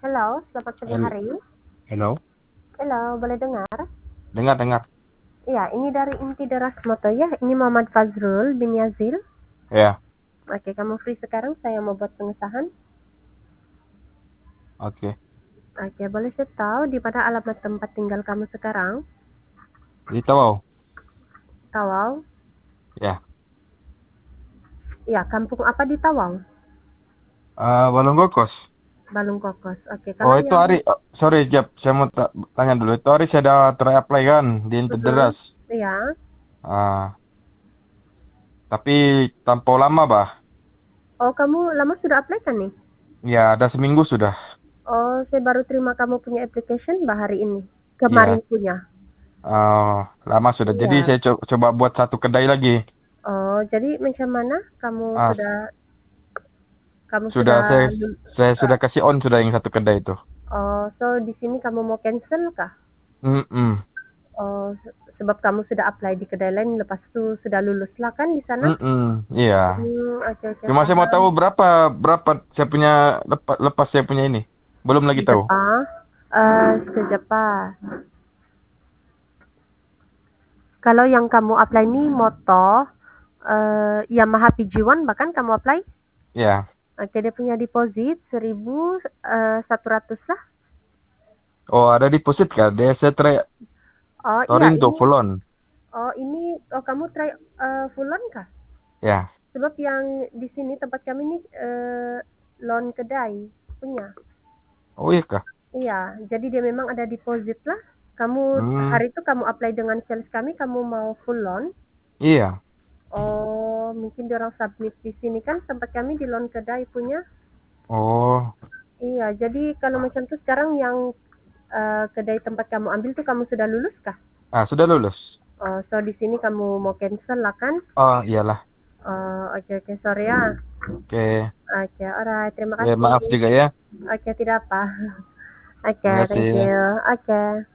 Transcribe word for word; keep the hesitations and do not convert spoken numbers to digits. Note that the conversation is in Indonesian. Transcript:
Halo, selamat pagi Hel- hari. Hello? Halo, boleh dengar? Dengar, dengar. Iya, ini dari Inti Deras Moto ya. Ini Muhammad Fazrul bin Yazil. Ya, Oke, kamu free sekarang? Saya mau buat pengesahan. oke. Oke, boleh saya tahu di mana alamat tempat tinggal kamu sekarang? Di Tawau. Tawau. Ya. Iya, kampung apa di Tawau? Eh Balong Kokos. Balung Kokos. Oke, Oh, kalau itu yang hari. Oh, sorry, Jap. Saya mau ta- tanya dulu. Itu hari saya ada try-apply kan di Mhm. Interderas. Iya. Ah, tapi tanpa lama, bah. Oh, kamu lama sudah apply kan nih? Ya, ada seminggu sudah. Oh, saya baru terima kamu punya application bah hari ini. Ya, Kemarin punya. eh, lama sudah. Jadi Iya. saya co- coba buat satu kedai lagi. Oh, jadi macam mana kamu Ah, sudah kamu sudah sudah saya lul- saya eh, sudah kasih on sudah yang satu kedai itu. Oh, so di sini kamu mau cancel kah? Mm-mm. Oh, se- sebab kamu sudah apply di kedai lain, lepas itu sudah lulus lah kan di sana? Mm-mm. Iya. Hmm, oke oke Cuma saya mau paham. tahu berapa berapa saya punya lepas, lepas saya punya ini. Belum lagi tahu. Sejapa, eh sejapa. Kalau yang kamu apply ini moto, eh Yamaha P G satu bahkan kamu apply? Ya. Oke, dia punya deposit seribu satu ratus lah. Oh, ada deposit kah? Dia saya try Oh iya Torin tuh ini, full on. oh ini, oh kamu try eh, full loan kah? Ya. Sebab yang di sini tempat kami ini eh, loan kedai punya. Oh iya kah? Iya, jadi dia memang ada deposit lah. Kamu Hmm. hari itu kamu apply dengan sales kami, kamu mau full loan. Iya. Oh, mungkin dia orang submit di sini kan tempat kami di loan kedai punya. Oh. Iya, jadi kalau macam tuh sekarang yang eh, kedai tempat kamu ambil tuh kamu sudah lulus kah? Ah, sudah lulus. Oh, so di sini kamu mau cancel lah kan? Oh, iyalah. Oh, oke oke sorry ya. Oke. Oke, alright, terima Ya, kasih. maaf juga ya. Oke, tidak apa. Oke, Terima thank kasih. you. Oke.